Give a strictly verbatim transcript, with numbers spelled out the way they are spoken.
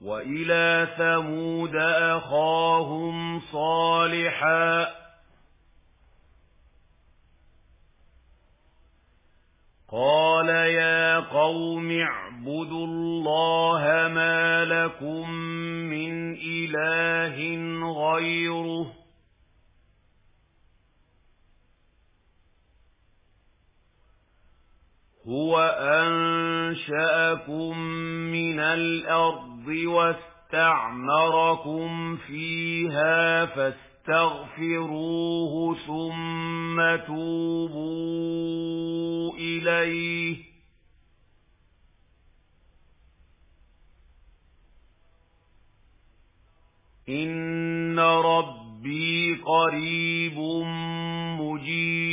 وإلى ثمود أخاهم صالحا قال يا قوم اعبدوا الله ما لكم من إله غيره هو أنشأكم من الأرض واستعمركم فيها فاستغفروه ثم توبوا إليه إن ربي قريب مجيب